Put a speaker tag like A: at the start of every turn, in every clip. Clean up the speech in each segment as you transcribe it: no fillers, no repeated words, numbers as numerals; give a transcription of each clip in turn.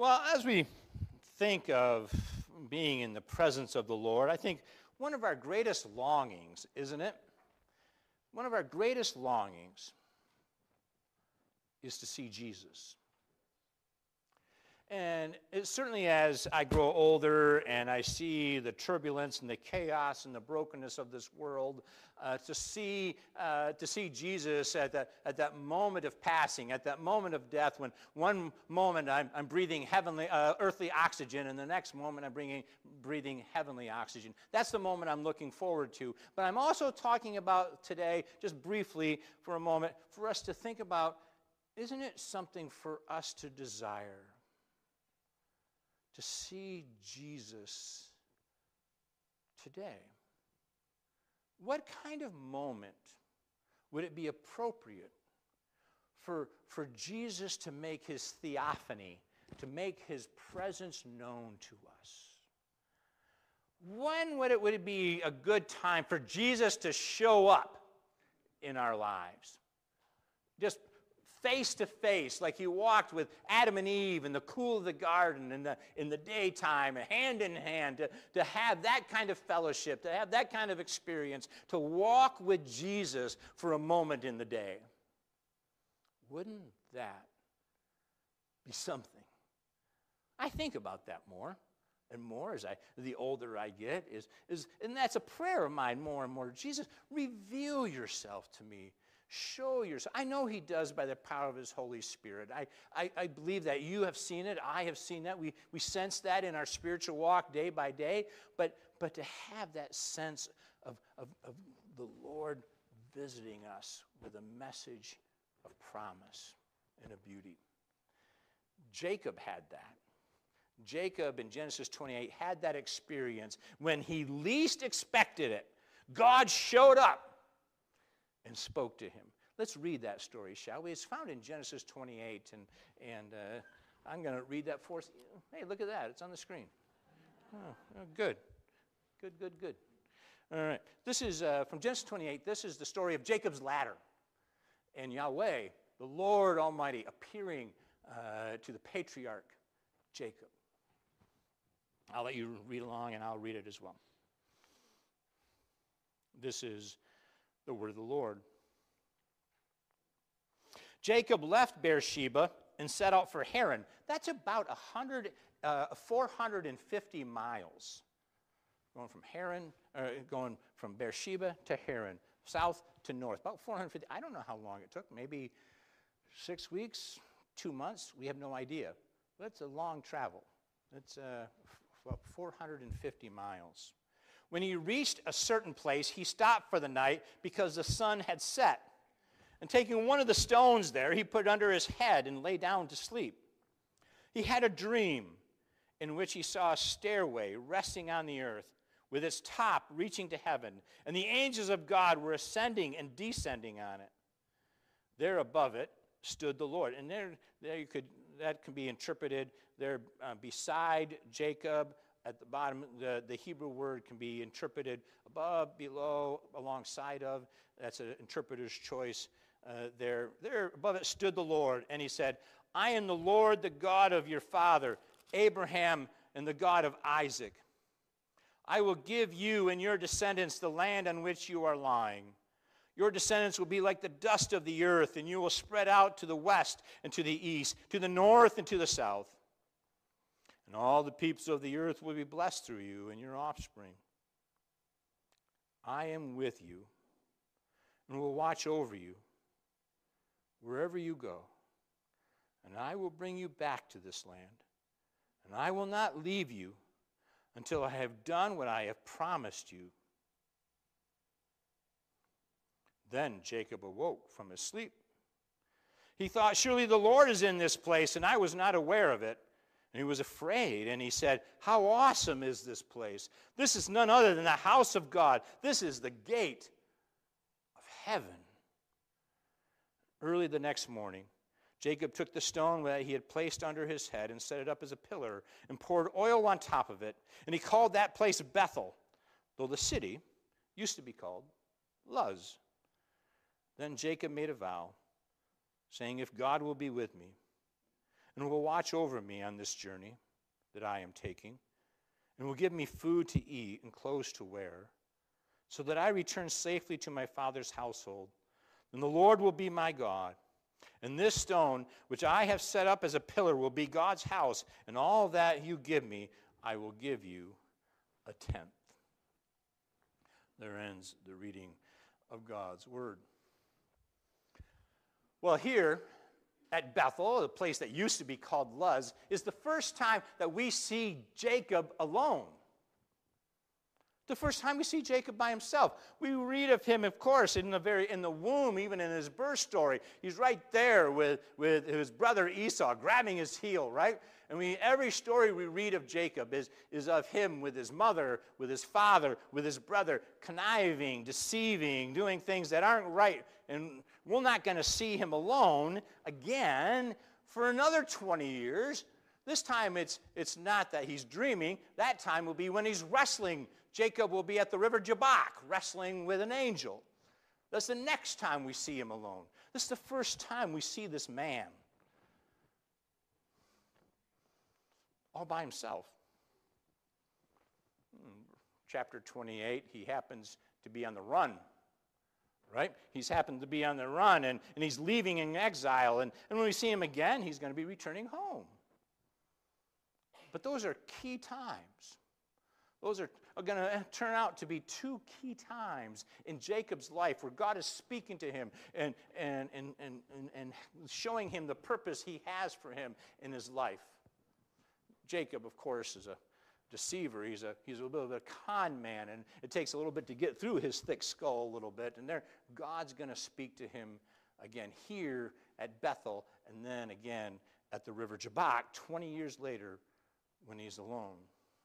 A: Well, as we think of being in the presence of the Lord, I think one of our greatest longings, isn't it? One of our greatest longings is to see Jesus. And it, certainly as I grow older and I see the turbulence and the chaos and the brokenness of this world, to see Jesus at that moment of passing, at that moment of death, when one moment I'm breathing heavenly, earthly oxygen, and the next moment I'm breathing heavenly oxygen. That's the moment I'm looking forward to. But I'm also talking about today, just briefly for a moment, for us to think about, isn't it something for us to desire? To see Jesus today. What kind of moment would it be appropriate for Jesus to make his theophany, to make his presence known to us? When would it be a good time for Jesus to show up in our lives? Just face to face, like he walked with Adam and Eve in the cool of the garden in the daytime, hand in hand, to have that kind of fellowship, to have that kind of experience, to walk with Jesus for a moment in the day. Wouldn't that be something? I think about that more and more as the older I get, and that's a prayer of mine more and more. Jesus, reveal yourself to me. Show yourself. I know he does by the power of his Holy Spirit. I believe that. You have seen it. I have seen that. We sense that in our spiritual walk day by day. But to have that sense of the Lord visiting us with a message of promise and of beauty. Jacob had that. Jacob in Genesis 28 had that experience when he least expected it. God showed up and spoke to him. Let's read that story, shall we? It's found in Genesis 28, and I'm going to read that for us. Hey, look at that. It's on the screen. Oh, good. Good. All right. This is from Genesis 28. This is the story of Jacob's ladder. And Yahweh, the Lord Almighty, appearing to the patriarch Jacob. I'll let you read along, and I'll read it as well. This is the word of the Lord. Jacob left Beersheba and set out for Haran. That's about 450 miles. Going from Beersheba to Haran, south to north, about 450. I don't know how long it took, maybe 6 weeks, 2 months. We have no idea. But it's a long travel. It's about 450 miles. When he reached a certain place, he stopped for the night because the sun had set. And taking one of the stones there, he put it under his head and lay down to sleep. He had a dream in which he saw a stairway resting on the earth with its top reaching to heaven, and the angels of God were ascending and descending on it. There above it stood the Lord. And that can be interpreted there beside Jacob. At the bottom, the Hebrew word can be interpreted above, below, alongside of. That's an interpreter's choice there. There above it stood the Lord, and he said, I am the Lord, the God of your father, Abraham, and the God of Isaac. I will give you and your descendants the land on which you are lying. Your descendants will be like the dust of the earth, and you will spread out to the west and to the east, to the north and to the south. And all the peoples of the earth will be blessed through you and your offspring. I am with you and will watch over you wherever you go. And I will bring you back to this land. And I will not leave you until I have done what I have promised you. Then Jacob awoke from his sleep. He thought, surely the Lord is in this place, and I was not aware of it. And he was afraid, and he said, how awesome is this place? This is none other than the house of God. This is the gate of heaven. Early the next morning, Jacob took the stone that he had placed under his head and set it up as a pillar and poured oil on top of it. And he called that place Bethel, though the city used to be called Luz. Then Jacob made a vow, saying, if God will be with me, and will watch over me on this journey that I am taking, and will give me food to eat and clothes to wear, so that I return safely to my father's household. Then the Lord will be my God, and this stone which I have set up as a pillar will be God's house, and all that you give me, I will give you a tenth. There ends the reading of God's word. Well, here at Bethel, the place that used to be called Luz, is the first time that we see Jacob alone. The first time we see Jacob by himself. We read of him, of course, in the womb, even in his birth story. He's right there with his brother Esau, grabbing his heel, right? And every story we read of Jacob is of him with his mother, with his father, with his brother, conniving, deceiving, doing things that aren't right. And we're not going to see him alone again for another 20 years. This time it's not that he's dreaming. That time will be when he's wrestling. Jacob will be at the river Jabbok wrestling with an angel. That's the next time we see him alone. This is the first time we see this man all by himself. Chapter 28, he happens to be on the run, right? He's happened to be on the run, and he's leaving in exile. And when we see him again, he's going to be returning home. But those are key times. Those are going to turn out to be two key times in Jacob's life where God is speaking to him and showing him the purpose he has for him in his life. Jacob, of course, is a deceiver. He's a little bit of a con man, and it takes a little bit to get through his thick skull a little bit. And God's going to speak to him again here at Bethel, and then again at the river Jabbok 20 years later when he's alone.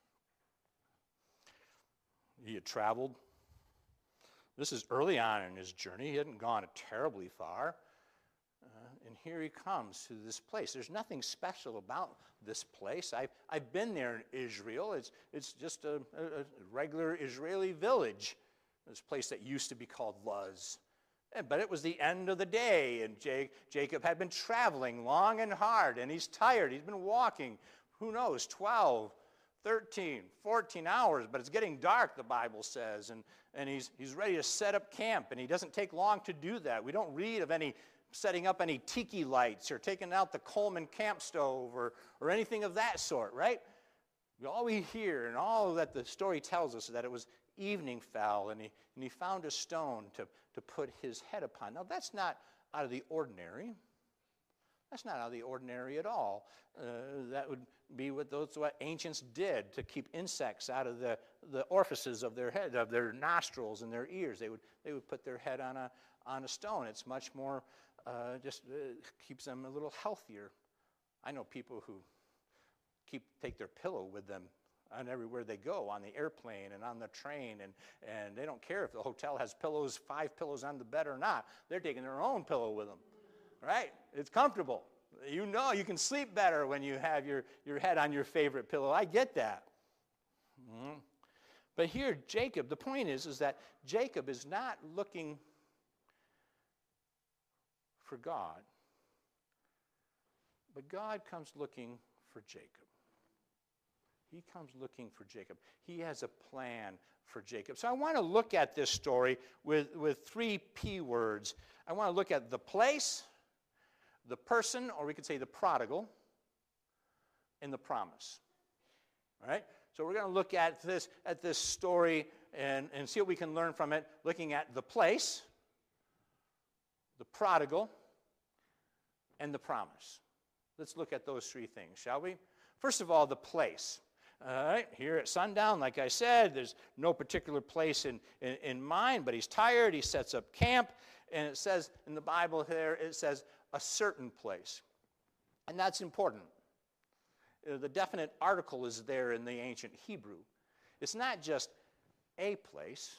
A: He had traveled. This is early on in his journey. He hadn't gone terribly far. And here he comes to this place. There's nothing special about this place. I've been there in Israel. It's just a regular Israeli village. This place that used to be called Luz. But it was the end of the day, and Jacob had been traveling long and hard, and he's tired. He's been walking, who knows, 12, 13, 14 hours, but it's getting dark, the Bible says, and he's ready to set up camp, and he doesn't take long to do that. We don't read of any setting up any tiki lights or taking out the Coleman camp stove or anything of that sort, right? All we hear and all that the story tells us is that it was evening fell, and he found a stone to put his head upon. Now, that's not out of the ordinary. That's not out of the ordinary at all. That would be what ancients did to keep insects out of the orifices of their head, of their nostrils and their ears. They would put their head on a stone. It's much more, keeps them a little healthier. I know people who take their pillow with them on everywhere they go, on the airplane and on the train, and they don't care if the hotel has 5 pillows on the bed or not. They're taking their own pillow with them. Right? It's comfortable. You know you can sleep better when you have your head on your favorite pillow. I get that. But here, Jacob, the point is that Jacob is not looking for God, but God comes looking for Jacob. He comes looking for Jacob. He has a plan for Jacob. So I want to look at this story with 3 P words. I want to look at the place, the person, or we could say the prodigal, and the promise. All right? So we're going to look at this story and see what we can learn from it, looking at the place, the prodigal, and the promise. Let's look at those 3 things, shall we? First of all, the place. All right, here at sundown, like I said, there's no particular place in mind, but he's tired. He sets up camp, and it says in the Bible here, it says a certain place. And that's important. The definite article is there in the ancient Hebrew. It's not just a place.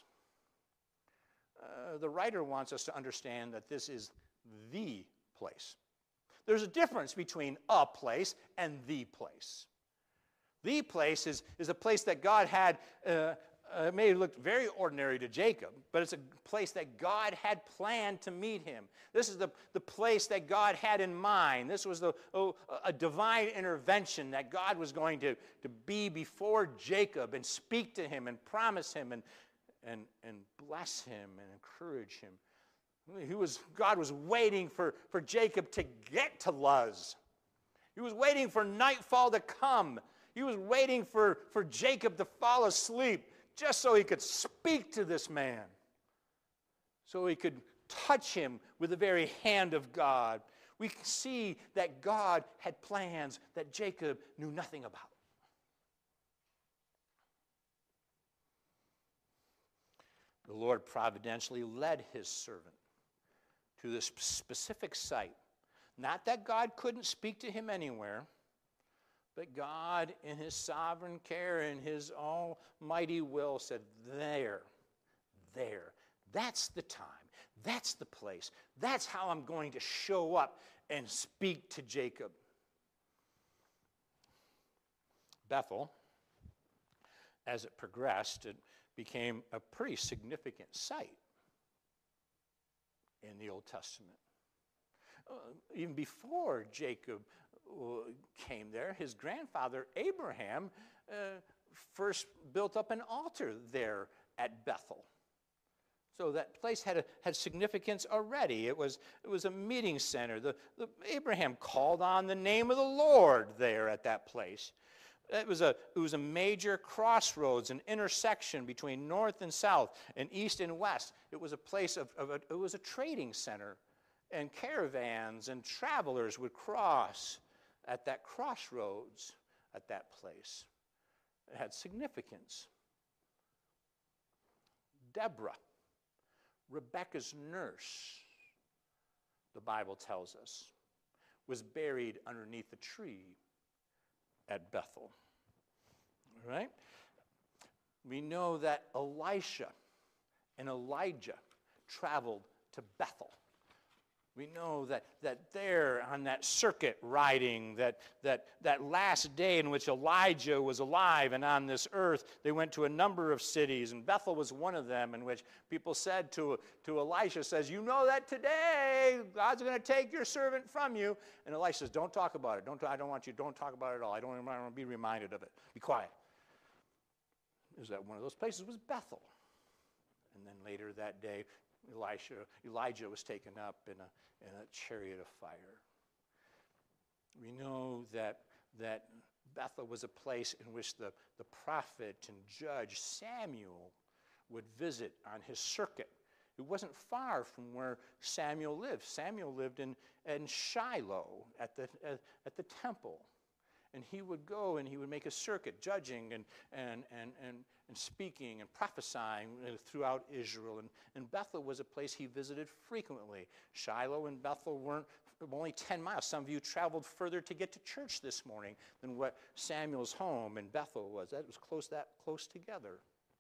A: The writer wants us to understand that this is the place. There's a difference between a place and the place. The place is a place that God had It may have looked very ordinary to Jacob, but it's a place that God had planned to meet him. This is the place that God had in mind. This was a divine intervention that God was going to be before Jacob and speak to him and promise him and bless him and encourage him. God was waiting for Jacob to get to Luz. He was waiting for nightfall to come. He was waiting for Jacob to fall asleep just so he could speak to this man, so he could touch him with the very hand of God. We can see that God had plans that Jacob knew nothing about. The Lord providentially led his servant to this specific site. Not that God couldn't speak to him anywhere, but God, in his sovereign care and his almighty will, said, there, that's the time, that's the place, that's how I'm going to show up and speak to Jacob. Bethel, as it progressed, it became a pretty significant site in the Old Testament. Even before Jacob came there, his grandfather Abraham first built up an altar there at Bethel. So that place had significance already. It was a meeting center. Abraham called on the name of the Lord there at that place. It was a major crossroads, an intersection between north and south and east and west. It was a place it was a trading center, and caravans and travelers would cross at that crossroads at that place. It had significance. Deborah, Rebekah's nurse, the Bible tells us, was buried underneath a tree at Bethel. All right? We know that Elisha and Elijah traveled to Bethel. We know that there on that circuit riding, that last day in which Elijah was alive and on this earth, they went to a number of cities, and Bethel was one of them, in which people said to Elisha, says, you know that today God's going to take your servant from you. And Elisha says, don't talk about it. I don't want you, don't talk about it at all. I don't want to be reminded of it. Be quiet. Is that one of those places was Bethel. And then later that day, Elijah was taken up in a chariot of fire. We know that Bethel was a place in which the prophet and judge Samuel would visit on his circuit. It wasn't far from where Samuel lived. Samuel lived in Shiloh at the temple. And he would go and he would make a circuit, judging and speaking and prophesying throughout Israel. And Bethel was a place he visited frequently. Shiloh and Bethel weren't only 10 miles. Some of you traveled further to get to church this morning than what Samuel's home in Bethel was. That was that close together.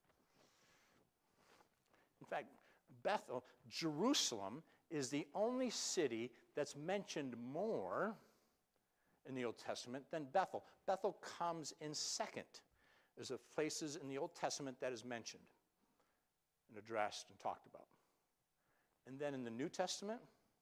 A: In fact, Bethel, Jerusalem, is the only city that's mentioned more in the Old Testament than Bethel. Bethel comes in second as of places in the Old Testament that is mentioned and addressed and talked about. And then in the New Testament,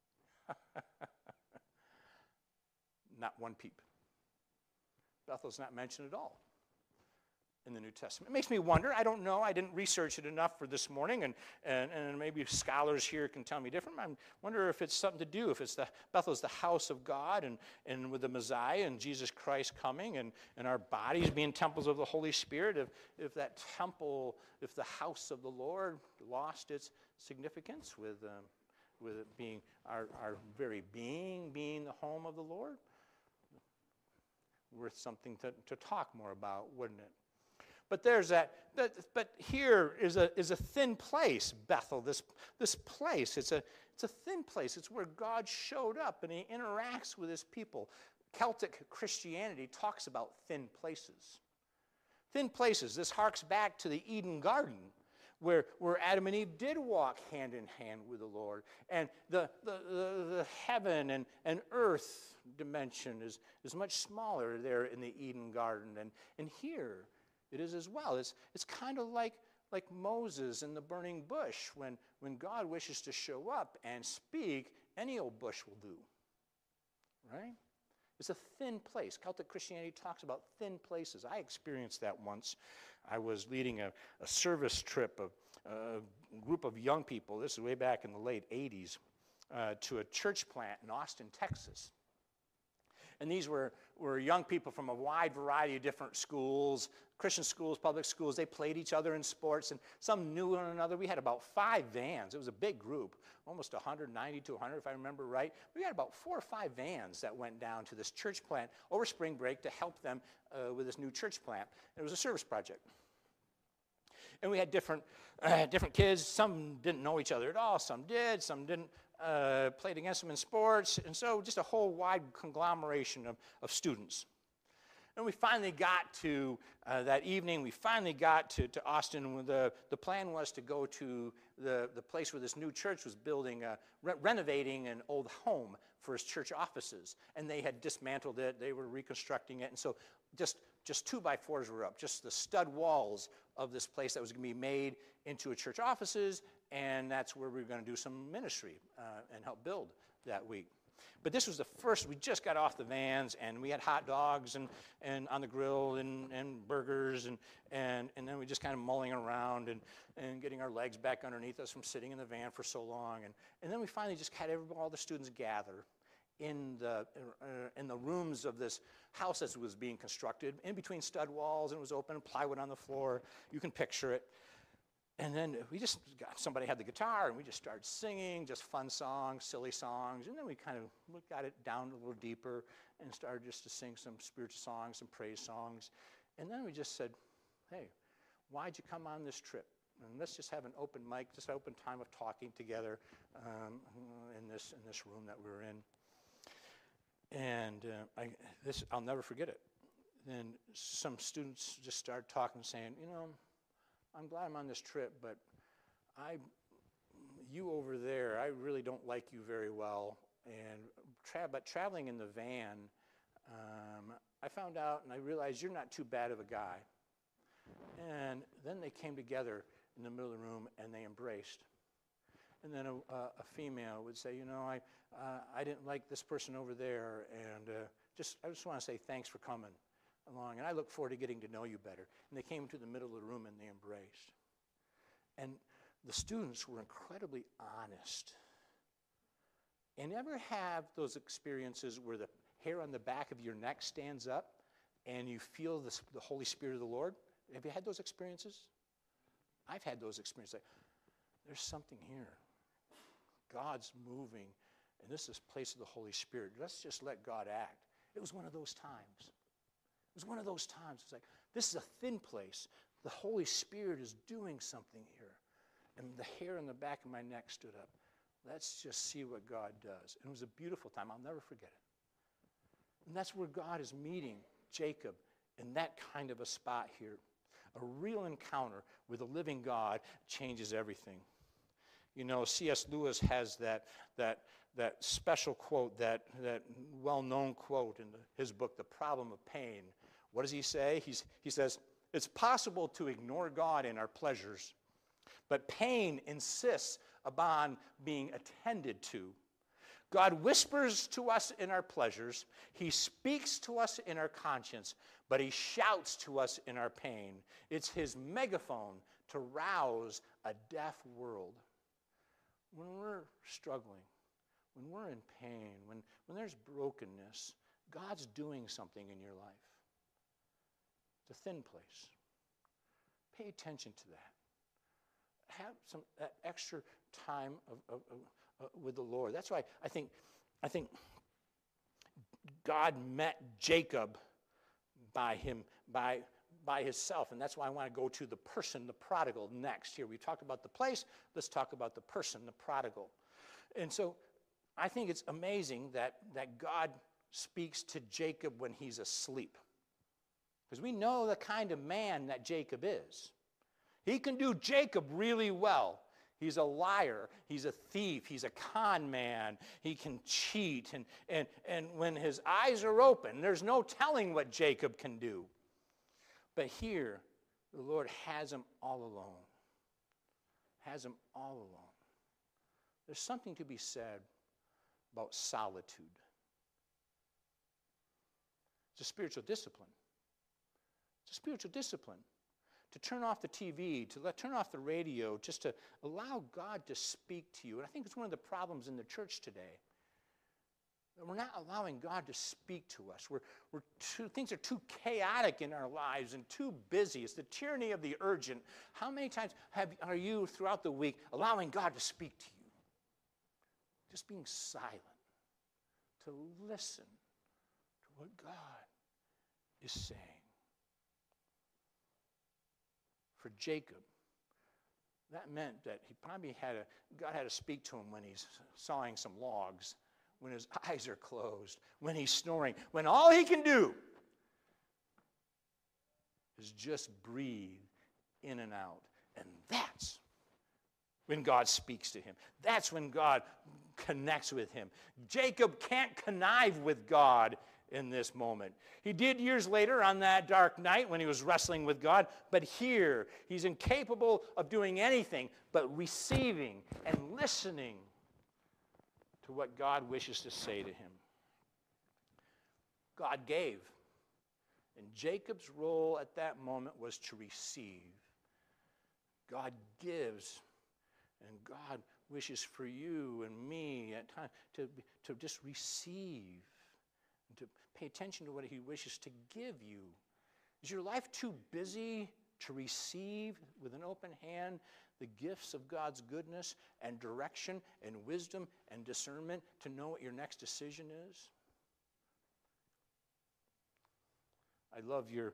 A: not one peep. Bethel's not mentioned at all in the New Testament. It makes me wonder. I don't know. I didn't research it enough for this morning, and maybe scholars here can tell me different. I wonder if it's something to do, if Bethel's the house of God, and with the Messiah and Jesus Christ coming, and our bodies being temples of the Holy Spirit, if that temple, if the house of the Lord lost its significance with it being our very being the home of the Lord. Worth something to talk more about, wouldn't it? But there's but here is a thin place, Bethel. This place, it's a thin place. It's where God showed up and he interacts with his people. Celtic Christianity talks about thin places. Thin places. This harks back to the Eden Garden, where Adam and Eve did walk hand in hand with the Lord. And the heaven and earth dimension is much smaller there in the Eden Garden. And here it is as well. It's kind of like like Moses in the burning bush. When God wishes to show up and speak, any old bush will do. Right? It's a thin place. Celtic Christianity talks about thin places. I experienced that once. I was leading a service trip, a group of young people, this is way back in the late 80s, to a church plant in Austin, Texas. And these were young people from a wide variety of different schools, Christian schools, public schools. They played each other in sports, and some knew one another. We had about 5 vans. It was a big group, almost 190 to 100 if I remember right. We had about 4 or 5 vans that went down to this church plant over spring break to help them with this new church plant. It was a service project. And we had different kids. Some didn't know each other at all. Some did. Some didn't. Played against them in sports. And so just a whole wide conglomeration of students. And we finally got to, that evening, we finally got to Austin. The plan was to go to the place where this new church was building, renovating an old home for his church offices. And they had dismantled it. They were reconstructing it. And so just 2x4s were up, just the stud walls of this place that was going to be made into a church offices, and that's where we were going to do some ministry and help build that week. But this was the first, we just got off the vans, and we had hot dogs and on the grill and burgers, and then we just kind of mulling around and getting our legs back underneath us from sitting in the van for so long. And then we finally just had all the students gather in the rooms of this house as it was being constructed, in between stud walls, and it was open, plywood on the floor. You can picture it. And then somebody had the guitar, and we just started singing, just fun songs, silly songs. And then we kind of got it down a little deeper and started just to sing some spiritual songs, some praise songs. And then we just said, hey, why'd you come on this trip? And let's just have an open mic, just an open time of talking together in this room that we were in. And I'll never forget it. Then some students just started talking, saying, I'm glad I'm on this trip, but you over there, I really don't like you very well. But traveling in the van, I found out and I realized you're not too bad of a guy. And then they came together in the middle of the room and they embraced. And then a female would say, I didn't like this person over there, and I just want to say thanks for coming along, and I look forward to getting to know you better. And they came to the middle of the room and they embraced. And the students were incredibly honest. And ever have those experiences where the hair on the back of your neck stands up and you feel the Holy Spirit of the Lord? Have you had those experiences? I've had those experiences. Like, there's something here. God's moving, and this is place of the Holy Spirit. Let's just let God act. It was one of those times. It was one of those times. It's like, this is a thin place. The Holy Spirit is doing something here. And the hair on the back of my neck stood up. Let's just see what God does. And it was a beautiful time. I'll never forget it. And that's where God is meeting Jacob in that kind of a spot here. A real encounter with a living God changes everything. C.S. Lewis has that special quote, that well-known quote in his book, The Problem of Pain. What does he say? He says, it's possible to ignore God in our pleasures, but pain insists upon being attended to. God whispers to us in our pleasures. He speaks to us in our conscience, but he shouts to us in our pain. It's his megaphone to rouse a deaf world. When we're struggling, when we're in pain, when there's brokenness, God's doing something in your life. It's a thin place. Pay attention to that. Have some extra time with the Lord. That's why I think God met Jacob by himself, and that's why I want to go to the person, the prodigal, next. Here we talked about the place. Let's talk about the person, the prodigal. And so I think it's amazing that God speaks to Jacob when he's asleep, because we know the kind of man that Jacob is. He can do Jacob really well. He's a liar. He's a thief. He's a con man. He can cheat. And when his eyes are open, there's no telling what Jacob can do. But here, the Lord has him all alone. has him all alone. There's something to be said about solitude. It's a spiritual discipline. It's a spiritual discipline to turn off the TV, to turn off the radio, just to allow God to speak to you. And I think it's one of the problems in the church today. That we're not allowing God to speak to us. Things are too chaotic in our lives and too busy. It's the tyranny of the urgent. How many times are you throughout the week allowing God to speak to you? Just being silent, to listen to what God is saying. For Jacob, that meant that he probably God had to speak to him when he's sawing some logs, when his eyes are closed, when he's snoring, when all he can do is just breathe in and out. And that's when God speaks to him. That's when God connects with him. Jacob can't connive with God in this moment. He did years later on that dark night when he was wrestling with God, but here he's incapable of doing anything but receiving and listening to what God wishes to say to him. God gave, and Jacob's role at that moment was to receive. God gives, and God wishes for you and me at times to just receive and to pay attention to what he wishes to give you. Is your life too busy to receive with an open hand the gifts of God's goodness and direction and wisdom and discernment to know what your next decision is? I love your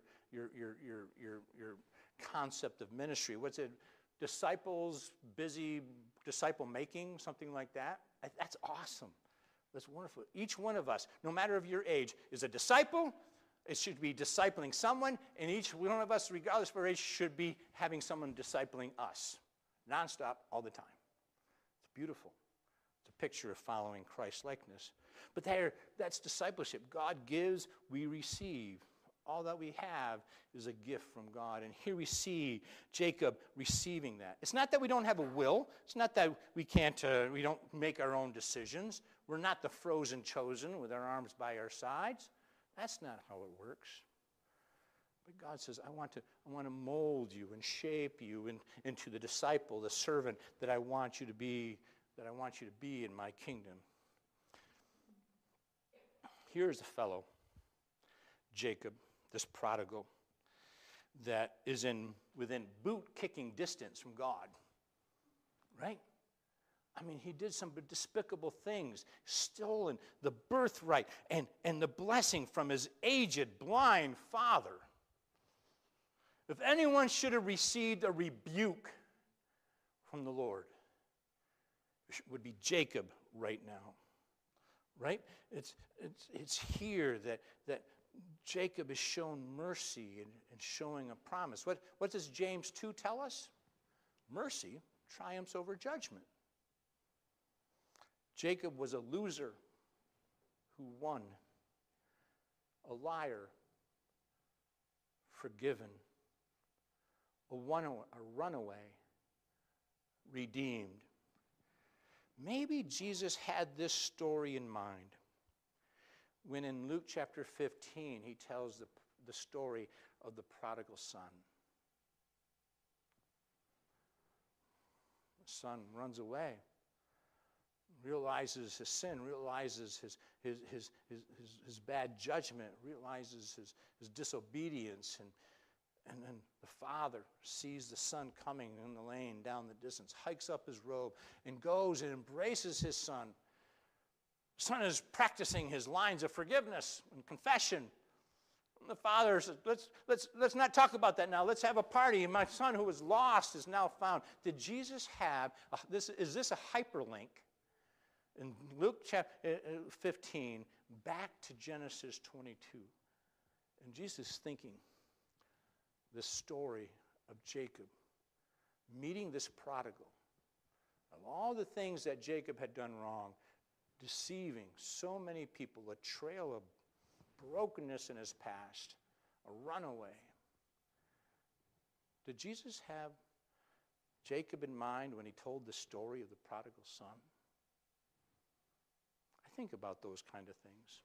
A: concept of ministry. What's it? Disciples, busy disciple making, something like that. That's awesome. That's wonderful. Each one of us, no matter of your age, is a disciple. It should be discipling someone, and each one of us, regardless of our age, should be having someone discipling us, nonstop, all the time. It's beautiful. It's a picture of following Christ-likeness. But that's discipleship. God gives, we receive. All that we have is a gift from God. And here we see Jacob receiving that. It's not that we don't have a will. It's not that we don't make our own decisions. We're not the frozen chosen with our arms by our sides. That's not how it works. But God says, I want to mold you and shape you into the disciple, the servant that I want you to be in my kingdom. Here's a fellow, Jacob, this prodigal, that is within boot-kicking distance from God, right? I mean, he did some despicable things, stolen the birthright and the blessing from his aged, blind father. If anyone should have received a rebuke from the Lord, it would be Jacob right now, right? It's here that Jacob is shown mercy and showing a promise. What does James 2 tell us? Mercy triumphs over judgment. Jacob was a loser who won, a liar, forgiven, a runaway, redeemed. Maybe Jesus had this story in mind when in Luke chapter 15 he tells the story of the prodigal son. The son runs away, realizes his sin, realizes his bad judgment, realizes his disobedience, and then the father sees the son coming in the lane down the distance, hikes up his robe, and goes and embraces his son. The son is practicing his lines of forgiveness and confession. And the father says, let's not talk about that now. Let's have a party. My son who was lost is now found. Did Jesus have, is this a hyperlink in Luke chapter 15 back to Genesis 22? And Jesus is thinking this story of Jacob meeting this prodigal, of all the things that Jacob had done wrong, deceiving so many people, a trail of brokenness in his past, a runaway. Did Jesus have Jacob in mind when he told the story of the prodigal son? I think about those kind of things.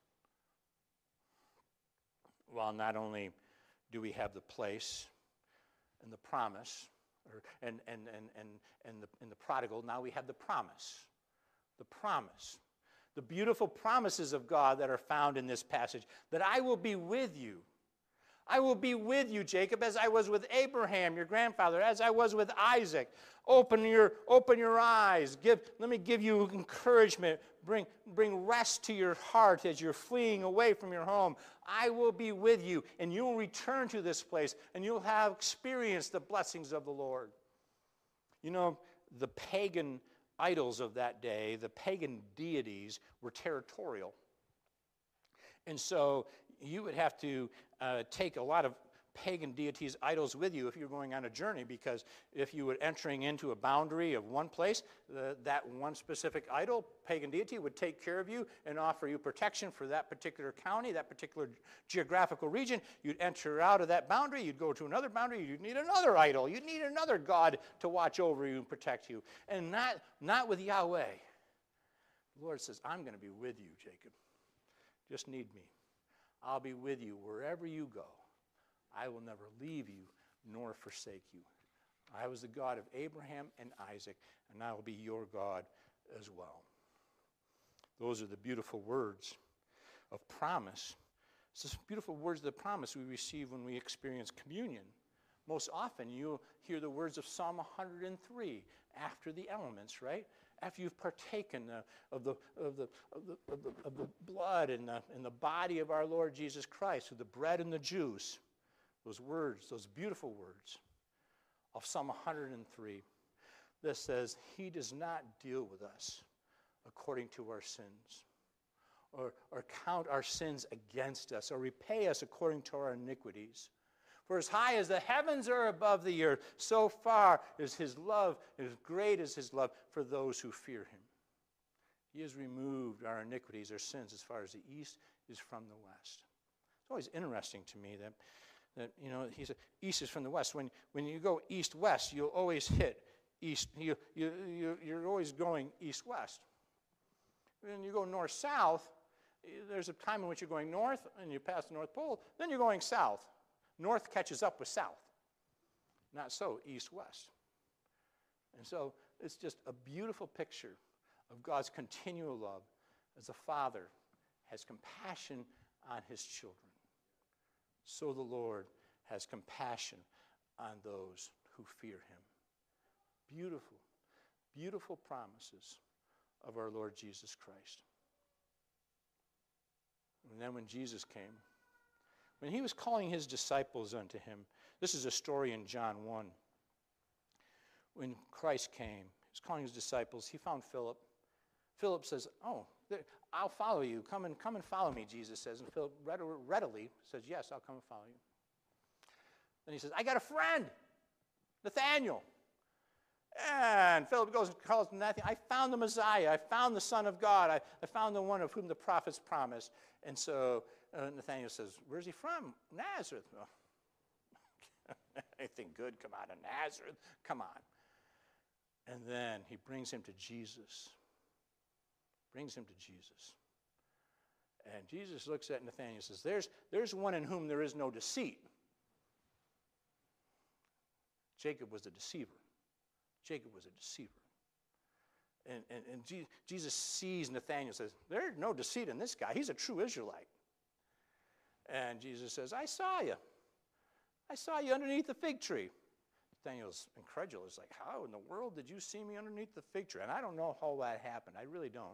A: Well, not only do we have the place and the promise, and the prodigal, now we have the promise. The promise. The beautiful promises of God that are found in this passage, that I will be with you. I will be with you, Jacob, as I was with Abraham, your grandfather, as I was with Isaac. Open your eyes. Let me give you encouragement. Bring rest to your heart as you're fleeing away from your home. I will be with you, and you'll return to this place, and you'll have experienced the blessings of the Lord. You know, the pagan idols of that day, the pagan deities, were territorial. And so you would have to take a lot of pagan deities, idols with you if you're going on a journey, because if you were entering into a boundary of one place, that one specific idol, pagan deity, would take care of you and offer you protection for that particular county, that particular geographical region. You'd enter out of that boundary, you'd go to another boundary, you'd need another idol, you'd need another God to watch over you and protect you. And not with Yahweh. The Lord says, I'm going to be with you, Jacob. Just need me. I'll be with you wherever you go. I will never leave you nor forsake you. I was the God of Abraham and Isaac, and I will be your God as well. Those are the beautiful words of promise. It's the beautiful words of the promise we receive when we experience communion. Most often you'll hear the words of Psalm 103 after the elements, right? After you've partaken of the blood and the body of our Lord Jesus Christ, through the bread and the juice. Those words, those beautiful words of Psalm 103, that says, He does not deal with us according to our sins, or count our sins against us, or repay us according to our iniquities. For as high as the heavens are above the earth, so far is His love, as great is His love for those who fear Him. He has removed our iniquities, our sins, as far as the east is from the west. It's always interesting to me that you know, he said, east is from the west. When you go east-west, you'll always hit east. You're always going east-west. When you go north-south, there's a time in which you're going north, and you pass the North Pole, then you're going south. North catches up with south. Not so, east-west. And so it's just a beautiful picture of God's continual love as a father has compassion on his children. So the Lord has compassion on those who fear him. Beautiful, beautiful promises of our Lord Jesus Christ. And then when Jesus came, when he was calling his disciples unto him, this is a story in John 1. When Christ came, he was calling his disciples. He found Philip. Philip says, I'll follow you. Come and follow me, Jesus says. And Philip readily says, yes, I'll come and follow you. Then he says, I got a friend, Nathaniel. And Philip goes and calls Nathaniel, I found the Messiah. I found the Son of God. I found the one of whom the prophets promised. And so Nathaniel says, where's he from? Nazareth. Oh, anything good come out of Nazareth? Come on. And then he brings him to Jesus. Brings him to Jesus. And Jesus looks at Nathanael and says, there's one in whom there is no deceit. Jacob was a deceiver. Jacob was a deceiver. And Jesus sees Nathanael and says, there's no deceit in this guy. He's a true Israelite. And Jesus says, I saw you. I saw you underneath the fig tree. Nathanael's incredulous, like, how in the world did you see me underneath the fig tree? And I don't know how that happened. I really don't.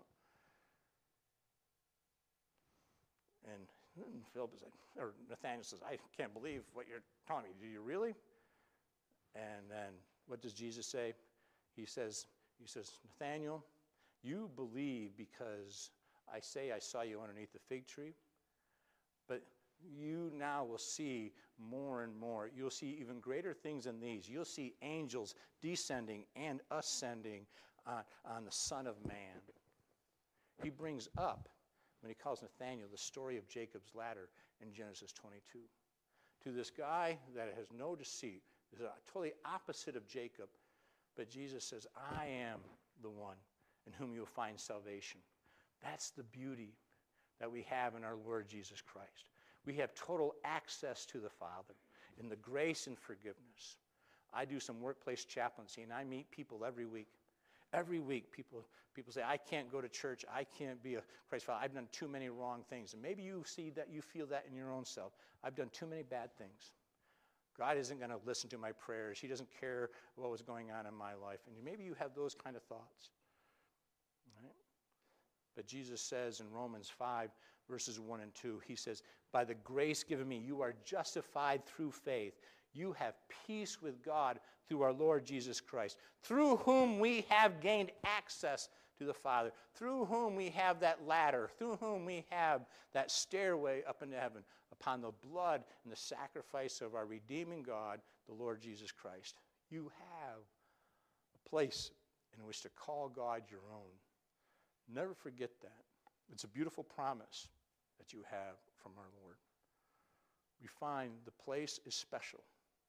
A: And Philip is like, or Nathanael says, I can't believe what you're telling me. Do you really? And then what does Jesus say? He says, Nathanael, you believe because I say I saw you underneath the fig tree, but you now will see more and more. You'll see even greater things than these. You'll see angels descending and ascending on the Son of Man. He brings up, when he calls Nathanael, the story of Jacob's ladder in Genesis 22. To this guy that has no deceit, is totally opposite of Jacob, But Jesus says, I am the one in whom you'll find salvation. That's the beauty that we have in our Lord Jesus Christ. We have total access to the Father in the grace and forgiveness. I do some workplace chaplaincy, and I meet people every week. Every week, people say, I can't go to church. I can't be a Christ follower. I've done too many wrong things. And maybe you see that, you feel that in your own self. I've done too many bad things. God isn't going to listen to my prayers. He doesn't care what was going on in my life. And maybe you have those kind of thoughts. Right? But Jesus says in Romans 5, verses 1 and 2, he says, by the grace given me, you are justified through faith. You have peace with God through our Lord Jesus Christ, through whom we have gained access to the Father, through whom we have that ladder, through whom we have that stairway up into heaven, upon the blood and the sacrifice of our redeeming God, the Lord Jesus Christ. You have a place in which to call God your own. Never forget that. It's a beautiful promise that you have from our Lord. We find the place is special.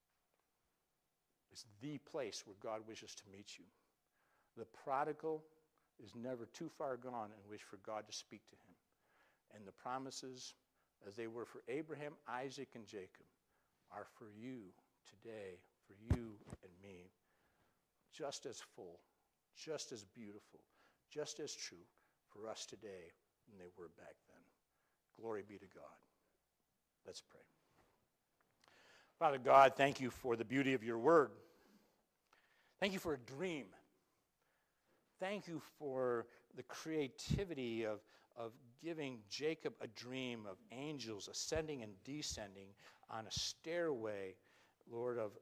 A: It's the place where God wishes to meet you. The prodigal is never too far gone in which for God to speak to him. And the promises, as they were for Abraham, Isaac, and Jacob, are for you today, for you and me, just as full, just as beautiful, just as true for us today than they were back then. Glory be to God. Let's pray. Father God, thank you for the beauty of your word. Thank you for a dream. Thank you for the creativity of giving Jacob a dream of angels ascending and descending on a stairway, Lord, of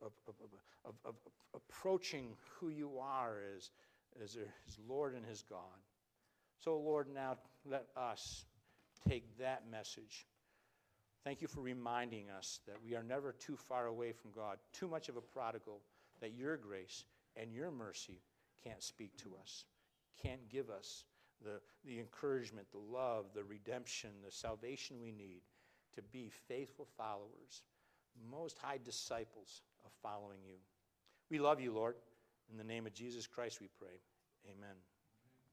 A: approaching who you are as his Lord and his God. So, Lord, now let us take that message. Thank you for reminding us that we are never too far away from God, too much of a prodigal, that your grace and your mercy can't speak to us, can't give us the encouragement, the love, the redemption, the salvation we need to be faithful followers, most high disciples of following you. We love you, Lord. In the name of Jesus Christ we pray. Amen.